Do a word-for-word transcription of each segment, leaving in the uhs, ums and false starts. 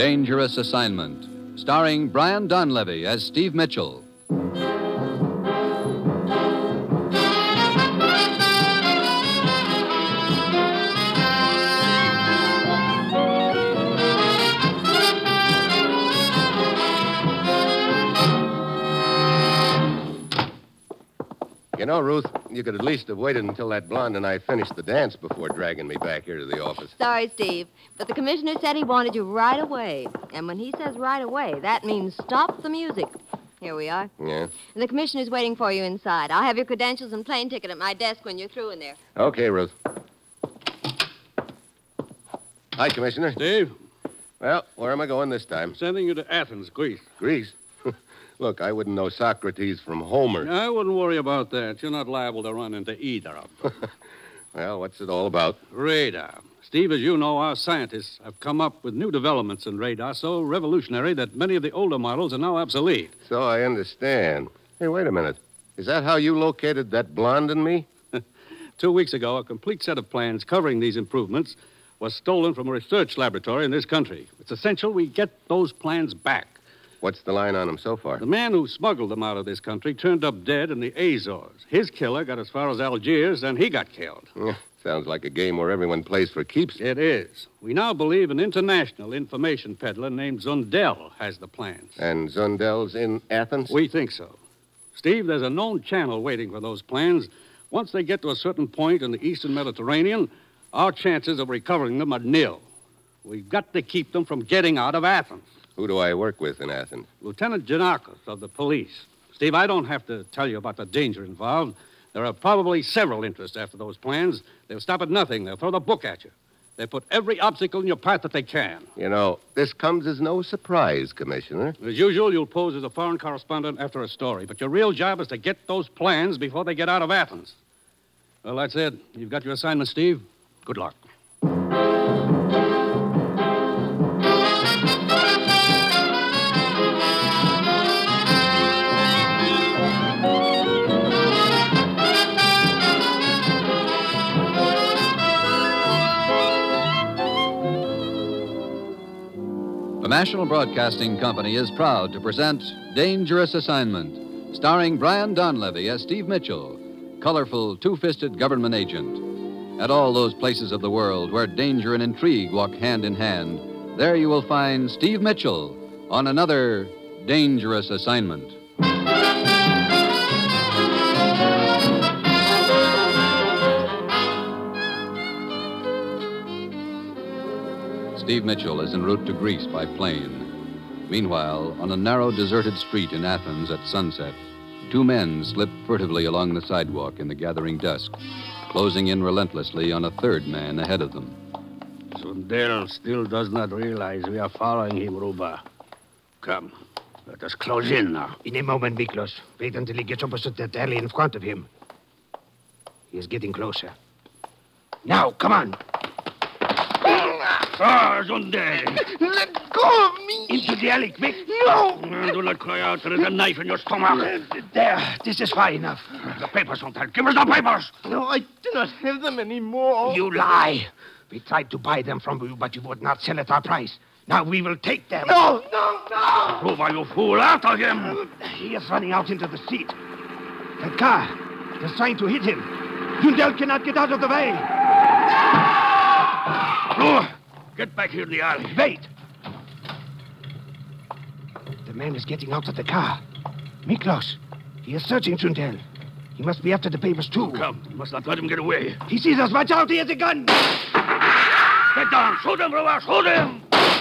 Dangerous Assignment, starring Brian Donlevy as Steve Mitchell. You know, Ruth, you could at least have waited until that blonde and I finished the dance before dragging me back here to the office. Sorry, Steve, but the commissioner said he wanted you right away. And when he says right away, that means stop the music. Here we are. Yeah? And the commissioner's waiting for you inside. I'll have your credentials and plane ticket at my desk when you're through in there. Okay, Ruth. Hi, Commissioner. Steve, Well, where am I going this time? sending you to Athens, Greece. Greece? Look, I wouldn't know Socrates from Homer. I wouldn't worry about that. You're not liable to run into either of them. Well, what's it all about? Radar. Steve, as you know, our scientists have come up with new developments in radar so revolutionary that many of the older models are now obsolete. So I understand. Hey, wait a minute. Is that how you located that blonde in me? Two weeks ago, a complete set of plans covering these improvements was stolen from a research laboratory in this country. It's essential we get those plans back. What's the line on them so far? The man who smuggled them out of this country turned up dead in the Azores. His killer got as far as Algiers, and he got killed. Yeah, sounds like a game where everyone plays for keeps. It is. We now believe an international information peddler named Zundel has the plans. And Zundel's in Athens? We think so. Steve, there's a known channel waiting for those plans. Once they get to a certain point in the eastern Mediterranean, our chances of recovering them are nil. We've got to keep them from getting out of Athens. Who do I work with in Athens? Lieutenant Janakos of the police. Steve, I don't have to tell you about the danger involved. There are probably several interests after those plans. They'll stop at nothing. They'll throw the book at you. They put every obstacle in your path that they can. You know, this comes as no surprise, Commissioner. As usual, you'll pose as a foreign correspondent after a story, but your real job is to get those plans before they get out of Athens. Well, that's it. You've got your assignment, Steve. Good luck. The National Broadcasting Company is proud to present Dangerous Assignment, starring Brian Donlevy as Steve Mitchell, colorful, two-fisted government agent. At all those places of the world where danger and intrigue walk hand in hand, there you will find Steve Mitchell on another Dangerous Assignment. Steve Mitchell is en route to Greece by plane. Meanwhile, on a narrow, deserted street in Athens at sunset, two men slip furtively along the sidewalk in the gathering dusk, closing in relentlessly on a third man ahead of them. Zundel still does not realize we are following him, Ruba. Come, let us close in now. In a moment, Miklos. Wait until he gets opposite that alley in front of him. He is getting closer. Now, come on. Ah, Zundel! Let go of me! Into the alley, quick! No! Do not cry out. There is a knife in your stomach. There, this is far enough. The papers, Zundel. Give us the papers! No, I do not have them anymore. You lie. We tried to buy them from you, but you would not sell at our price. Now we will take them. No, no, no! Ruba, you fool, after him! He is running out into the street. That car is trying to hit him. Zundel cannot get out of the way. Ruba! Get back here in the alley. Wait! The man is getting out of the car. Miklos, he is searching Zundel. He must be after the papers, too. Come, you must not let him get away. He sees us. Watch out, he has a gun! Get down! Shoot him, Ruba! Shoot him!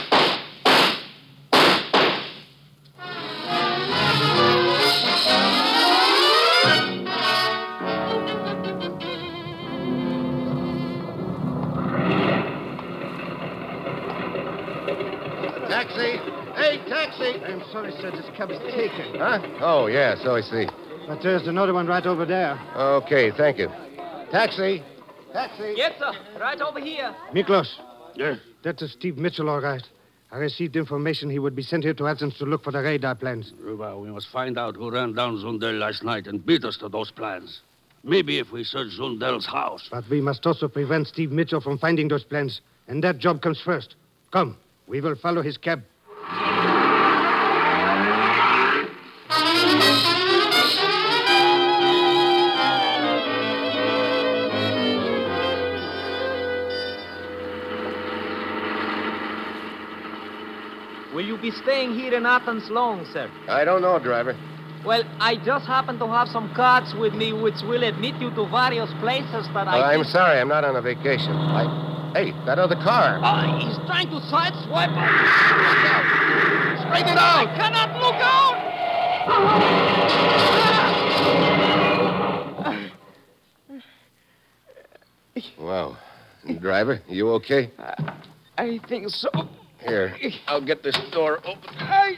Taxi! Hey, taxi! I'm sorry, sir. This cab is taken. Huh? Oh, yeah, so I see. But there's another one right over there. Okay, thank you. Taxi! Taxi! Yes, sir. Right over here. Miklos. Yes? That's a Steve Mitchell, all right. I received information he would be sent here to Athens to look for the radar plans. Ruba, we must find out who ran down Zundel last night and beat us to those plans. Maybe if we search Zundel's house. But we must also prevent Steve Mitchell from finding those plans. And that job comes first. Come, we will follow his cab Will you be staying here in Athens long, sir? I don't know, driver. Well, I just happen to have some cards with me which will admit you to various places that I... Uh, I'm think- sorry, I'm not on a vacation. I... Hey, that other car. Uh, he's trying to sideswipe us. Look out! Straighten it I out! cannot look out! Wow. Driver, you okay? I think so. Here, I'll get this door open. I...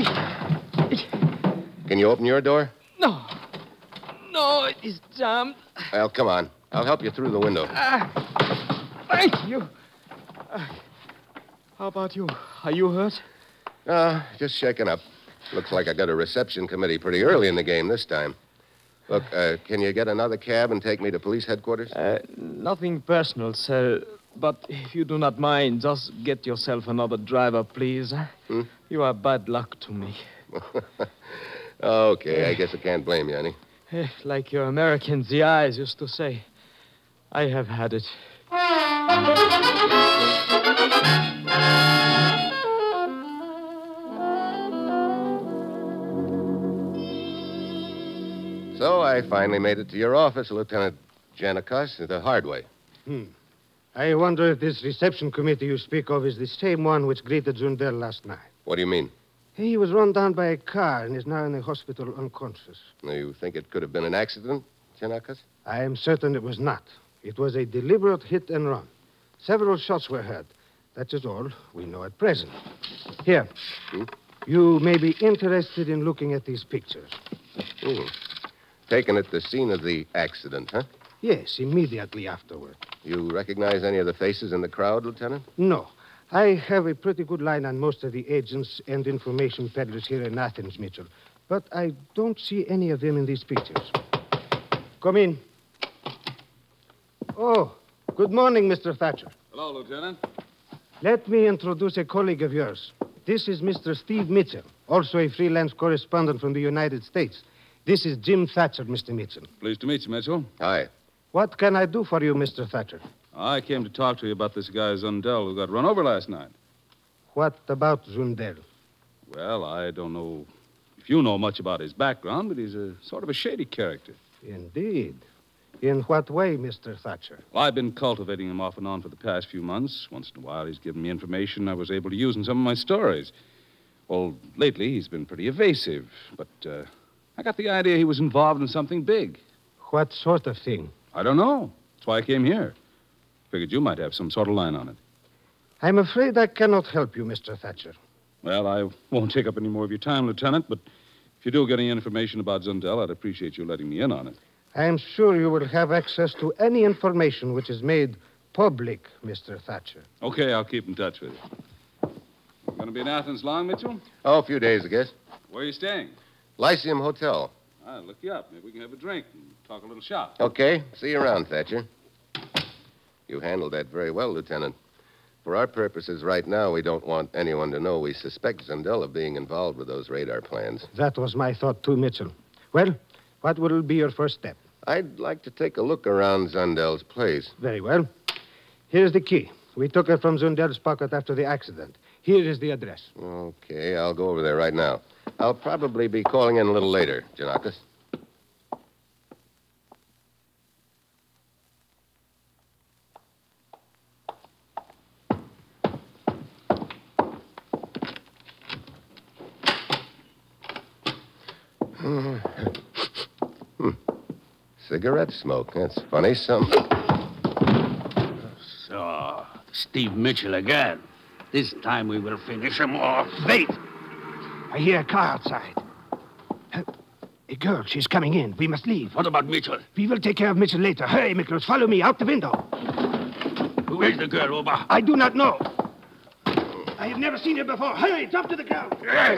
Can you open your door? No. No, it is jammed. Well, come on. I'll help you through the window. Thank you. Uh, how about you? Are you hurt? Uh, just shaken up. Looks like I got a reception committee pretty early in the game this time. Look, uh, can you get another cab and take me to police headquarters? Uh, nothing personal, sir. But if you do not mind, just get yourself another driver, please. Hmm? You are bad luck to me. Okay, I guess I can't blame you, honey. Eh, Like your American Z Is used to say. I have had it. So I finally made it to your office, Lieutenant Janikos, the hard way. I wonder if this reception committee you speak of is the same one which greeted Zundel last night. What do you mean? He was run down by a car and is now in the hospital unconscious. You think it could have been an accident, Janikos? I am certain it was not. It was a deliberate hit and run. Several shots were heard. That is all we know at present. Here. Hmm? You may be interested in looking at these pictures. Hmm. Taken at the scene of the accident, huh? Yes, immediately afterward. You recognize any of the faces in the crowd, Lieutenant? No. I have a pretty good line on most of the agents and information peddlers here in Athens, Mitchell. But I don't see any of them in these pictures. Come in. Oh, good morning, Mister Thatcher. Hello, Lieutenant. Let me introduce a colleague of yours. This is Mister Steve Mitchell, also a freelance correspondent from the United States. This is Jim Thatcher, Mister Mitchell. Pleased to meet you, Mitchell. Hi. What can I do for you, Mister Thatcher? I came to talk to you about this guy Zundel who got run over last night. What about Zundel? Well, I don't know if you know much about his background, but he's a sort of a shady character. Indeed. In what way, Mister Thatcher? Well, I've been cultivating him off and on for the past few months. Once in a while, he's given me information I was able to use in some of my stories. Well, lately, he's been pretty evasive, but uh, I got the idea he was involved in something big. What sort of thing? I don't know. That's why I came here. Figured you might have some sort of line on it. I'm afraid I cannot help you, Mister Thatcher. Well, I won't take up any more of your time, Lieutenant, but if you do get any information about Zundel, I'd appreciate you letting me in on it. I am sure you will have access to any information which is made public, Mister Thatcher. Okay, I'll keep in touch with you. You going to be in Athens long, Mitchell? Oh, a few days, I guess. Where are you staying? Lyceum Hotel. I'll look you up. Maybe we can have a drink and talk a little shop. Okay. See you around, Thatcher. You handled that very well, Lieutenant. For our purposes right now, we don't want anyone to know we suspect Zundel of being involved with those radar plans. That was my thought, too, Mitchell. Well, what will be your first step? I'd like to take a look around Zundel's place. Very well. Here's the key. We took it from Zundel's pocket after the accident. Here is the address. Okay, I'll go over there right now. I'll probably be calling in a little later, Janakis. Hmm. Cigarette smoke. That's funny. Some. So, Steve Mitchell again. This time we will finish him off. Wait! I hear a car outside. Uh, A girl, she's coming in. We must leave. What about Mitchell? We will take care of Mitchell later. Hurry, Miklos. Follow me out the window. Who is the girl, Oba? I do not know. I have never seen her before. Hurry, drop to the ground. Yes.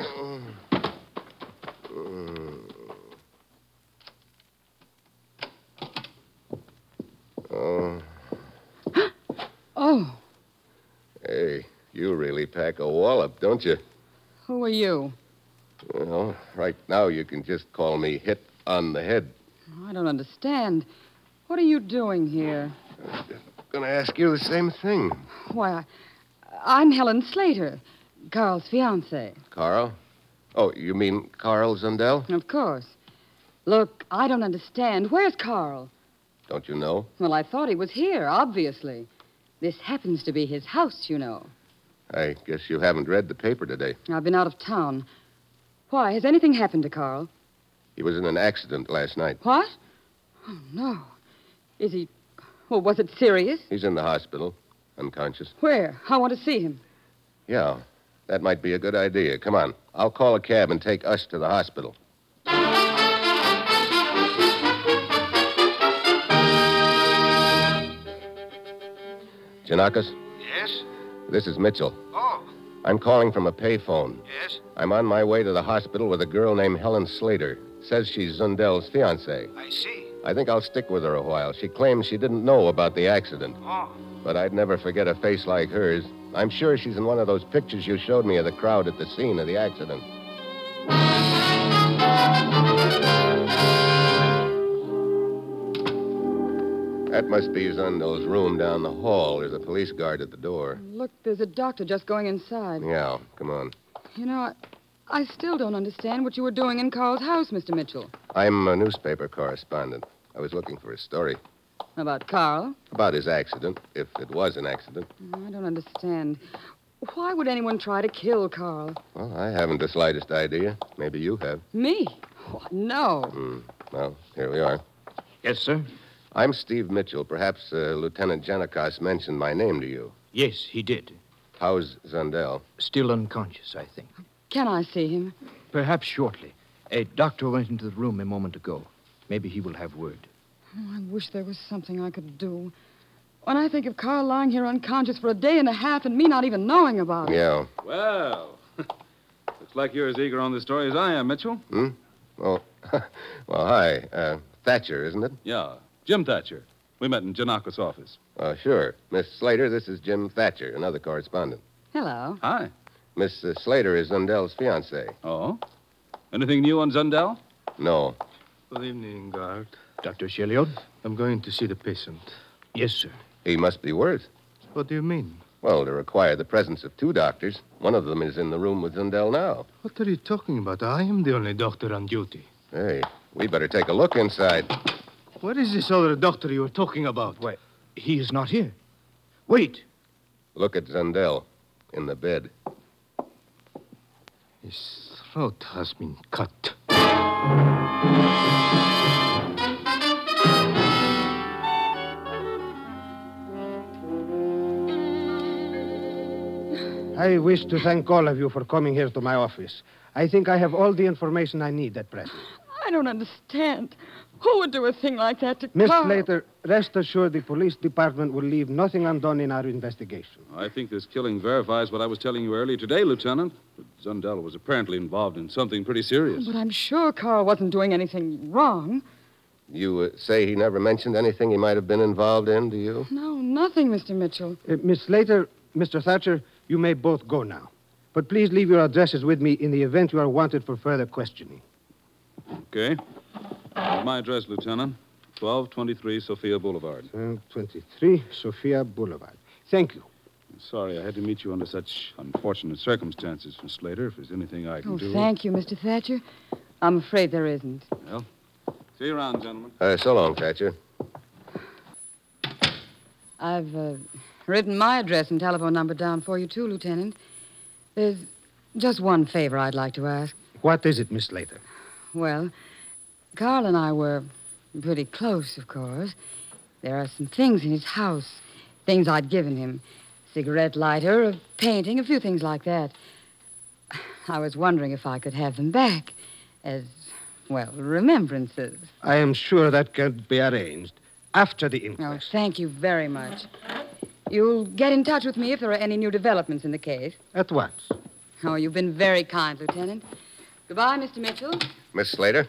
Oh. Oh, Hey, you really pack a wallop, don't you? who are you? Well, right now you can just call me Hit on the Head. I don't understand. What are you doing here? Gonna ask you the same thing. Why, I, I'm Helen Slater. Carl's fiancée. Carl? Oh, you mean Carl Zundel? Of course. Look, I don't understand. Where's Carl? Don't you know? Well, I thought he was here, obviously. This happens to be his house, you know. I guess you haven't read the paper today. I've been out of town. Why? Has anything happened to Carl? He was in an accident last night. What? Oh, no. Is he... Well, was it serious? He's in the hospital, unconscious. Where? I want to see him. Yeah, that might be a good idea. Come on. I'll call a cab and take us to the hospital. Janakis? Yes? This is Mitchell. Oh, I'm calling from a payphone. yes? I'm on my way to the hospital with a girl named Helen Slater. Says she's Zundel's fiancée. I see. I think I'll stick with her a while. She claims she didn't know about the accident. Oh, But I'd never forget a face like hers. I'm sure she's in one of those pictures you showed me of the crowd at the scene of the accident. That must be Zundel's room down the hall. There's a police guard at the door. Look, there's a doctor just going inside. Yeah, come on. You know, I, I still don't understand what you were doing in Carl's house, Mister Mitchell. I'm a newspaper correspondent. I was looking for a story About Carl? about his accident, if it was an accident. I don't understand. Why would anyone try to kill Carl? Well, I haven't the slightest idea. Maybe you have. Me? What? No. Hmm. Well, here we are. yes, sir? I'm Steve Mitchell. Perhaps uh, Lieutenant Janikos mentioned my name to you. Yes, he did. How's Zundel? Still unconscious, I think. Can I see him? Perhaps shortly. A doctor went into the room a moment ago. Maybe he will have word. Oh, I wish there was something I could do. When I think of Carl lying here unconscious for a day and a half and me not even knowing about it. Yeah. Well, looks like you're as eager on this story as I am, Mitchell. Hmm? Oh, well, hi. Uh, Thatcher, isn't it? Yeah, Jim Thatcher. We met in Janakos' office. Uh, sure. Miss Slater, this is Jim Thatcher, another correspondent. Hello. Hi. Miss uh, Slater is Zundel's fiancée. Oh? Anything new on Zundel? No. Good evening, guard. Doctor Cheliot? I'm going to see the patient. Yes, sir. He must be worse. What do you mean? Well, to require the presence of two doctors. One of them is in the room with Zundel now. What are you talking about? I am the only doctor on duty. Hey, we better take a look inside. What is this other doctor you were talking about? Why, he is not here. Wait. Look at Zundel in the bed. His throat has been cut. I wish to thank all of you for coming here to my office. I think I have all the information I need at present. I don't understand. Who would do a thing like that to Miss Carl? Slater, rest assured the police department will leave nothing undone in our investigation. I think this killing verifies what I was telling you earlier today, Lieutenant. That Zundel was apparently involved in something pretty serious. But I'm sure Carl wasn't doing anything wrong. You uh, say he never mentioned anything he might have been involved in, do you? No, nothing, Mister Mitchell. Uh, Miss Slater, Mister Thatcher, you may both go now. But please leave your addresses with me in the event you are wanted for further questioning. Okay. Here's my address, Lieutenant. twelve twenty-three Sophia Boulevard. twelve twenty-three Sophia Boulevard. Thank you. Sorry I had to meet you under such unfortunate circumstances, Miss Slater. If there's anything I can Oh, do. thank you, Mister Thatcher. I'm afraid there isn't. Well, see you around, gentlemen. Uh, so long, Thatcher. I've uh, written my address and telephone number down for you, too, Lieutenant. There's just one favor I'd like to ask. What is it, Miss Slater? Well, Carl and I were pretty close, of course. There are some things in his house, things I'd given him. Cigarette lighter, a painting, a few things like that. I was wondering if I could have them back as, well, remembrances. I am sure that can be arranged after the Oh, inquest. thank you very much. You'll get in touch with me if there are any new developments in the case. At once. Oh, you've been very kind, Lieutenant. Goodbye, Mister Mitchell. Miss Slater?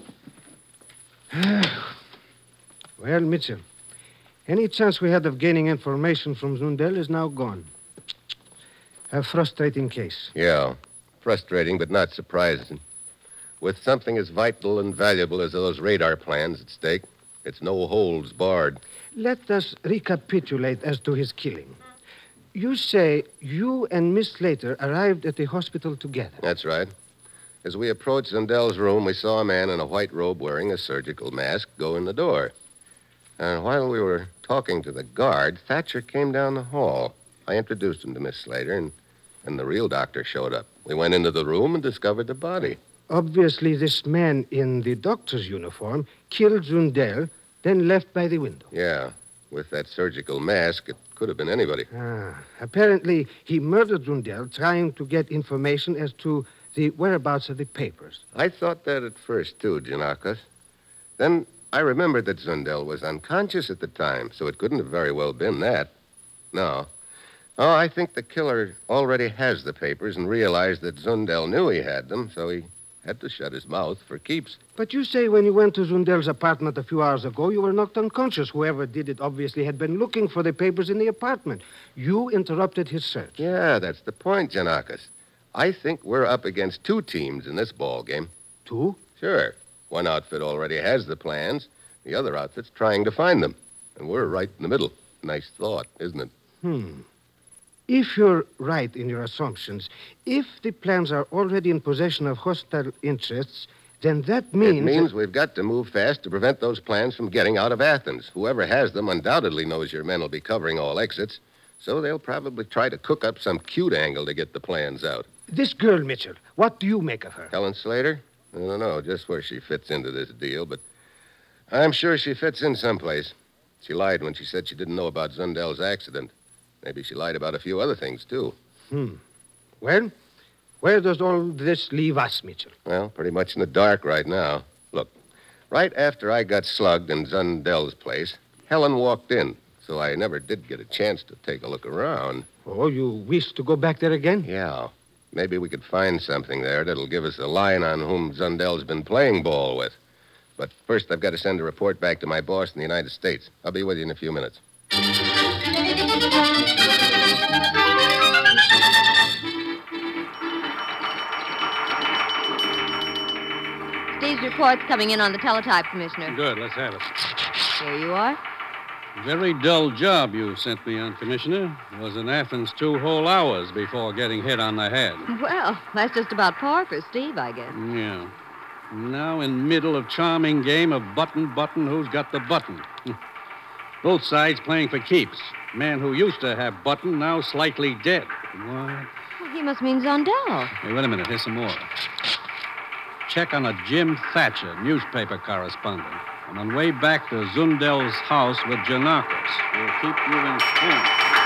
Well, Mitchell, any chance we had of gaining information from Zundel is now gone. A frustrating case. Yeah. Frustrating, but not surprising. With something as vital and valuable as those radar plans at stake, it's no holds barred. Let us recapitulate as to his killing. You say you and Miss Slater arrived at the hospital together. That's right. As we approached Zundel's room, we saw a man in a white robe wearing a surgical mask go in the door. And while we were talking to the guard, Thatcher came down the hall. I introduced him to Miss Slater, and, and the real doctor showed up. We went into the room and discovered the body. Obviously, this man in the doctor's uniform killed Zundel, then left by the window. Yeah. With that surgical mask, it could have been anybody. Ah, apparently, he murdered Zundel trying to get information as to the whereabouts of the papers. I thought that at first, too, Janakos. Then I remembered that Zundel was unconscious at the time, so it couldn't have very well been that. No. Oh, I think the killer already has the papers and realized that Zundel knew he had them, so he had to shut his mouth for keeps. But you say when you went to Zundel's apartment a few hours ago, you were knocked unconscious. Whoever did it obviously had been looking for the papers in the apartment. You interrupted his search. Yeah, that's the point, Janakos. I think we're up against two teams in this ball game. Two? Sure. One outfit already has the plans. The other outfit's trying to find them. And we're right in the middle. Nice thought, isn't it? Hmm. If you're right in your assumptions, if the plans are already in possession of hostile interests, then that means... It means we've got to move fast to prevent those plans from getting out of Athens. Whoever has them undoubtedly knows your men will be covering all exits, so they'll probably try to cook up some cute angle to get the plans out. This girl, Mitchell, what do you make of her? Helen Slater? I don't know just where she fits into this deal, but I'm sure she fits in someplace. She lied when she said she didn't know about Zundel's accident. Maybe she lied about a few other things, too. Hmm. Well, where does all this leave us, Mitchell? Well, pretty much in the dark right now. Look, right after I got slugged in Zundel's place, Helen walked in, so I never did get a chance to take a look around. Oh, you wish to go back there again? Yeah. Maybe we could find something there that'll give us a line on whom Zundel's been playing ball with. But first, I've got to send a report back to my boss in the United States. I'll be with you in a few minutes. Steve's report's coming in on the teletype, Commissioner. Good, let's have it. Here you are. Very dull job you sent me on, Commissioner. Was in Athens two whole hours before getting hit on the head. Well, that's just about par for Steve, I guess. Yeah. Now in middle of charming game of button, button, who's got the button? Both sides playing for keeps. Man who used to have button, now slightly dead. What? Well, he must mean Zundel. Hey, wait a minute. Here's some more. Check on a Jim Thatcher, newspaper correspondent. I'm on way back to Zundel's house with Janakos. We'll keep you informed.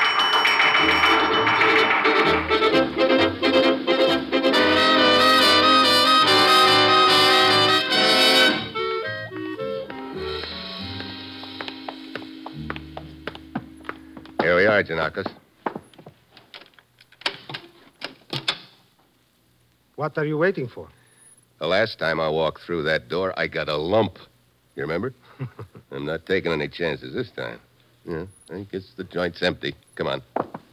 Here we are, Janakos. What are you waiting for? The last time I walked through that door, I got a lump. You remember? I'm not taking any chances this time. Yeah, I guess the joint's empty. Come on.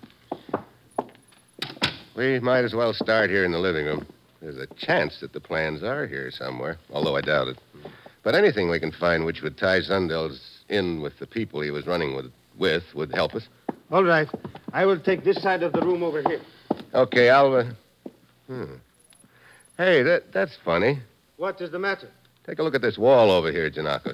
We might as well start here in the living room. There's a chance that the plans are here somewhere, although I doubt it. But anything we can find which would tie Zundel's in with the people he was running with, with would help us. All right. I will take this side of the room over here. Okay, I'll... Uh... Hmm. Hey, that, that's funny. What is the matter? Take a look at this wall over here, Janakos.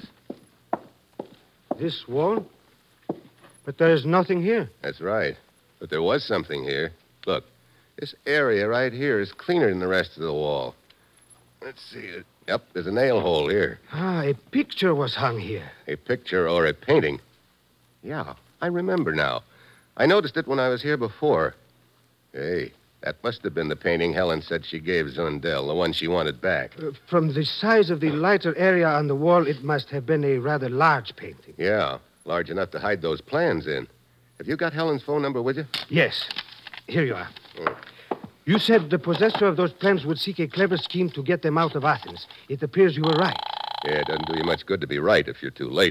This wall? But there is nothing here. That's right. But there was something here. Look, this area right here is cleaner than the rest of the wall. Let's see. Yep, there's a nail hole here. Ah, a picture was hung here. A picture or a painting? Yeah, I remember now. I noticed it when I was here before. Hey, that must have been the painting Helen said she gave Zundel, the one she wanted back. Uh, from the size of the lighter area on the wall, it must have been a rather large painting. Yeah, large enough to hide those plans in. Have you got Helen's phone number with you? Yes. Here you are. Mm. You said the possessor of those plans would seek a clever scheme to get them out of Athens. It appears you were right. Yeah, it doesn't do you much good to be right if you're too late.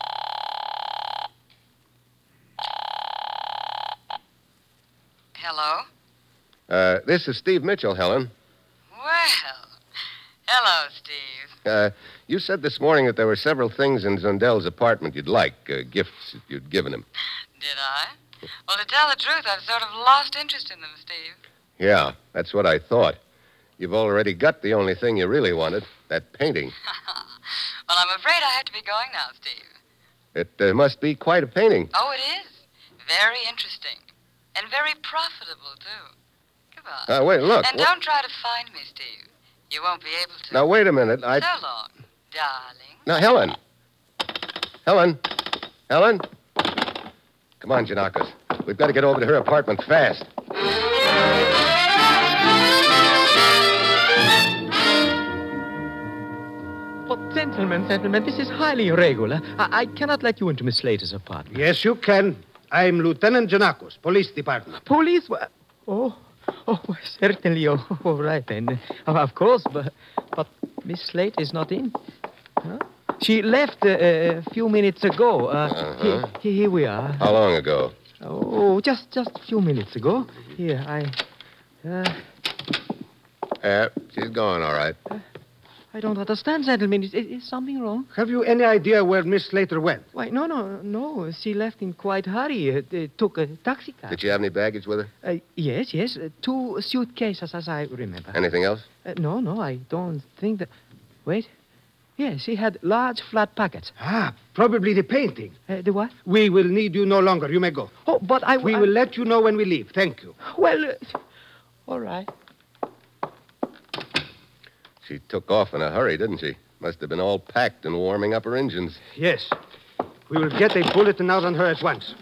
Hello? Uh, this is Steve Mitchell, Helen. Well, hello, Steve. Uh, you said this morning that there were several things in Zundel's apartment you'd like, uh, gifts you'd given him. Did I? Well, to tell the truth, I've sort of lost interest in them, Steve. Yeah, that's what I thought. You've already got the only thing you really wanted, that painting. Well, I'm afraid I have to be going now, Steve. It uh, must be quite a painting. Oh, it is. Very interesting. And very profitable, too. Goodbye. Uh, wait, look. And wha- don't try to find me, Steve. You won't be able to. Now, wait a minute. I... So long, darling. Now, Helen. Helen. Helen. Come on, Janakos. We've got to get over to her apartment fast. But, gentlemen, gentlemen, this is highly irregular. I, I cannot let you into Miss Slater's apartment. Yes, you can. I'm Lieutenant Janakos, Police Department. Police? wa- Oh, oh, certainly. Oh, all right, then. Oh, of course, but, but Miss Slater is not in. Huh? She left uh, a few minutes ago. Uh, Uh-huh. he- he- here we are. How long ago? Oh, just just a few minutes ago. Here, I... Uh, Uh, she's gone, all right. I don't understand, gentlemen. Is, is, is something wrong? Have you any idea where Miss Slater went? Why, no, no, no. She left in quite hurry. Uh, they took a taxi cab. Did she have any baggage with her? Uh, yes, yes. Uh, two suitcases, as I remember. Anything else? Uh, no, no, I don't think that... Wait. Yes, she had large flat packets. Ah, probably the painting. Uh, the what? We will need you no longer. You may go. Oh, but I... We I- will let you know when we leave. Thank you. Well, uh, all right. She took off in a hurry, didn't she? Must have been all packed and warming up her engines. Yes. We will get a bulletin out on her at once.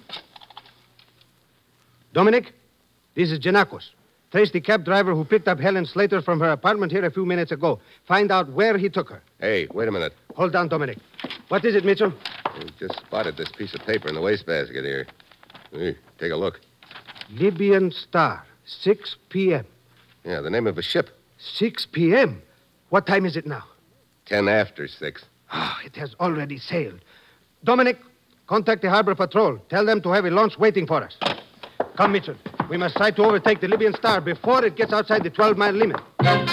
Dominic, this is Janakos. Trace the cab driver who picked up Helen Slater from her apartment here a few minutes ago. Find out where he took her. Hey, wait a minute. Hold on, Dominic. What is it, Mitchell? We just spotted this piece of paper in the wastebasket here. Hey, take a look. Libyan Star, six p.m. Yeah, the name of a ship. six p.m.? What time is it now? Ten after six. Ah, it has already sailed. Dominic, contact the harbor patrol. Tell them to have a launch waiting for us. Come, Mitchell. We must try to overtake the Libyan Star before it gets outside the twelve-mile limit.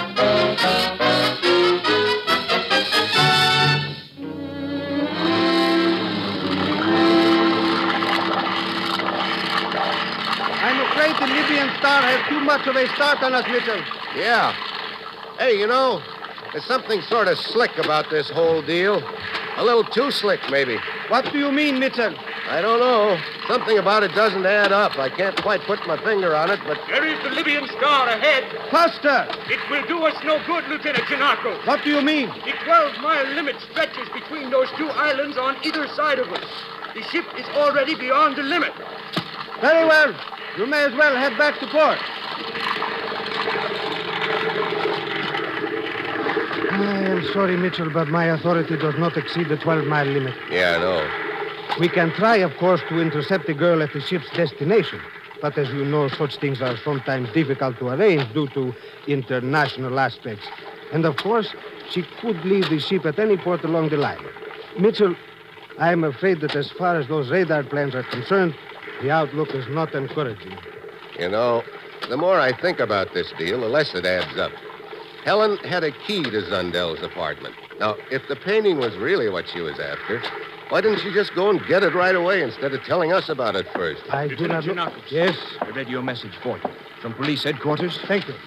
I'm afraid the Libyan Star has too much of a start on us, Mitchell. Yeah. Hey, you know, there's something sort of slick about this whole deal. A little too slick, maybe. What do you mean, Mitchell? I don't know. Something about it doesn't add up. I can't quite put my finger on it, but... There is the Libyan Star ahead. Faster! It will do us no good, Lieutenant Janakos. What do you mean? The twelve-mile limit stretches between those two islands on either side of us. The ship is already beyond the limit. Very well. You may as well head back to port. I am sorry, Mitchell, but my authority does not exceed the twelve-mile limit. Yeah, I know. We can try, of course, to intercept the girl at the ship's destination. But as you know, such things are sometimes difficult to arrange due to international aspects. And, of course, she could leave the ship at any port along the line. Mitchell, I am afraid that as far as those radar plans are concerned, the outlook is not encouraging. You know, the more I think about this deal, the less it adds up. Helen had a key to Zundel's apartment. Now, if the painting was really what she was after, why didn't she just go and get it right away instead of telling us about it first? I do not know. Janakos. Yes, A radio message for you. From police headquarters. thank you.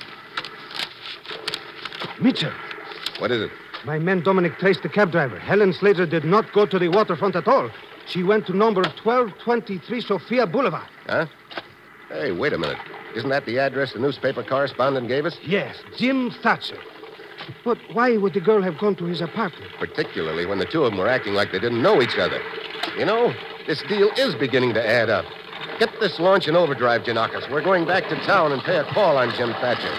Mitchell, What is it? my man Dominic traced the cab driver. Helen Slater did not go to the waterfront at all. She went to number twelve twenty-three Sophia Boulevard. Huh? Hey, wait a minute. Isn't that the address the newspaper correspondent gave us? Yes, Jim Thatcher. But why would the girl have gone to his apartment? Particularly when the two of them were acting like they didn't know each other. You know, this deal is beginning to add up. Get this launch in overdrive, Janakos. We're going back to town and pay a call on Jim Thatcher.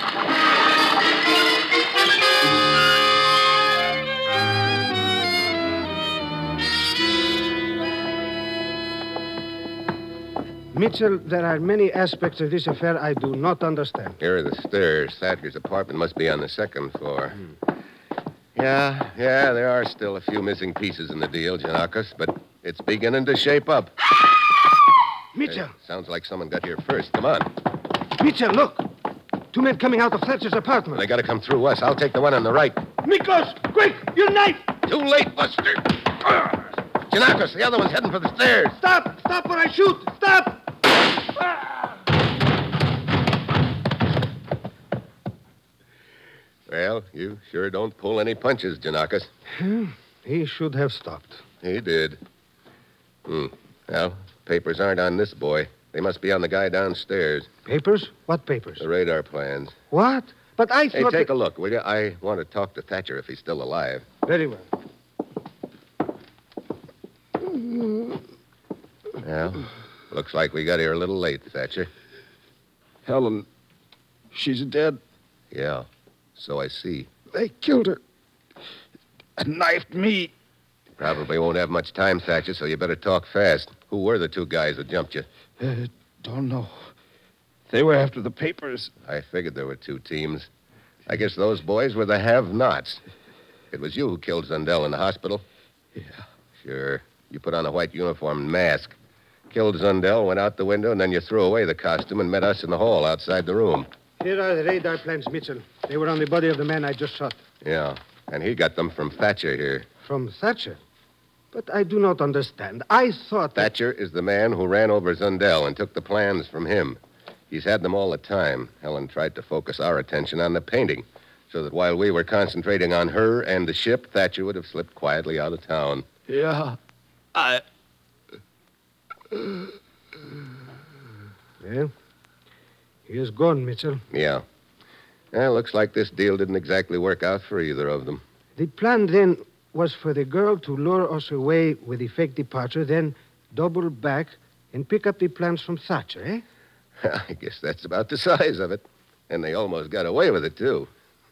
Mitchell, there are many aspects of this affair I do not understand. Here are the stairs. Thatcher's apartment must be on the second floor. Yeah, yeah, there are still a few missing pieces in the deal, Janakos, but it's beginning to shape up. Mitchell, Hey, sounds like someone got here first. Come on. Mitchell, look. Two men coming out of Thatcher's apartment. They got to come through us. I'll take the one on the right. Miklos, quick, your knife! Too late, Buster. Janakos, the other one's heading for the stairs. Stop! Stop or I shoot! Stop! Well, you sure don't pull any punches, Janakis. He should have stopped. He did. Hmm. Well, papers aren't on this boy. They must be on the guy downstairs. Papers? What papers? The radar plans. What? But I Hey, thought... take a look, will you? I want to talk to Thatcher if he's still alive. Very well. Well, looks like we got here a little late, Thatcher. Helen, she's dead. Yeah, so I see. They killed her. And knifed me. Probably won't have much time, Thatcher, so you better talk fast. Who were the two guys that jumped you? Uh, don't know. They were after the papers. I figured there were two teams. I guess those boys were the have-nots. It was you who killed Zundel in the hospital? Yeah. Sure. You put on a white uniform and mask. Killed Zundel, went out the window, and then you threw away the costume and met us in the hall outside the room. Here are the radar plans, Mitchell. They were on the body of the man I just shot. Yeah, and he got them from Thatcher here. From Thatcher? But I do not understand. I thought that... Thatcher is the man who ran over Zundel and took the plans from him. He's had them all the time. Helen tried to focus our attention on the painting, so that while we were concentrating on her and the ship, Thatcher would have slipped quietly out of town. Yeah. I... Well, he is gone, Mitchell. Yeah. Well, looks like this deal didn't exactly work out for either of them. The plan then was for the girl to lure us away with a fake departure, then double back and pick up the plans from Thatcher, eh? I guess that's about the size of it. And they almost got away with it, too.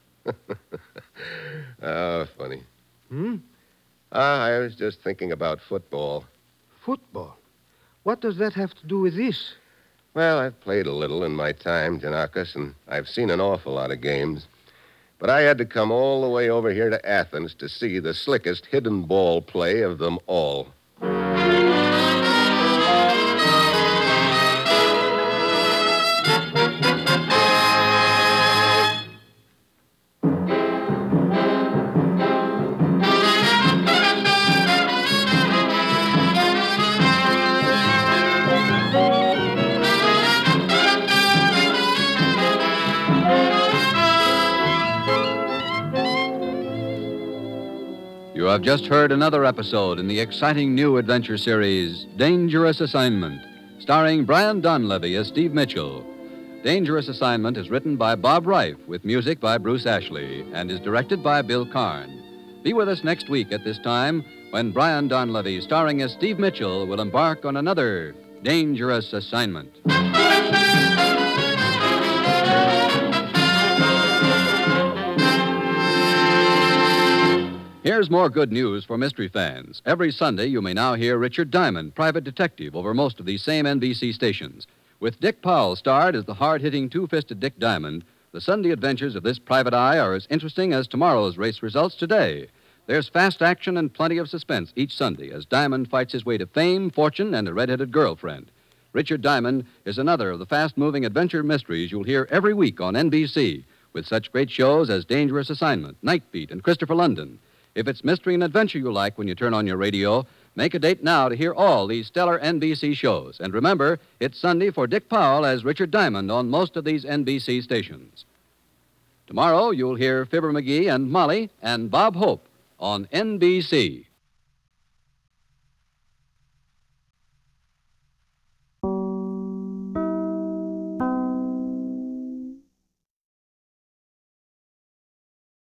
Oh, funny. Hmm? Ah, I was just thinking about football. Football? What does that have to do with this? Well, I've played a little in my time, Janakis, and I've seen an awful lot of games. But I had to come all the way over here to Athens to see the slickest hidden ball play of them all. You have just heard another episode in the exciting new adventure series, Dangerous Assignment, starring Brian Donlevy as Steve Mitchell. Dangerous Assignment is written by Bob Reif with music by Bruce Ashley and is directed by Bill Karn. Be with us next week at this time when Brian Donlevy, starring as Steve Mitchell, will embark on another Dangerous Assignment. Here's more good news for mystery fans. Every Sunday, you may now hear Richard Diamond, private detective, over most of these same N B C stations. With Dick Powell starred as the hard-hitting two-fisted Dick Diamond, the Sunday adventures of this private eye are as interesting as tomorrow's race results today. There's fast action and plenty of suspense each Sunday as Diamond fights his way to fame, fortune, and a red-headed girlfriend. Richard Diamond is another of the fast-moving adventure mysteries you'll hear every week on N B C, with such great shows as Dangerous Assignment, Night Beat, and Christopher London. If it's mystery and adventure you like when you turn on your radio, make a date now to hear all these stellar N B C shows. And remember, it's Sunday for Dick Powell as Richard Diamond on most of these N B C stations. Tomorrow, you'll hear Fibber McGee and Molly and Bob Hope on N B C.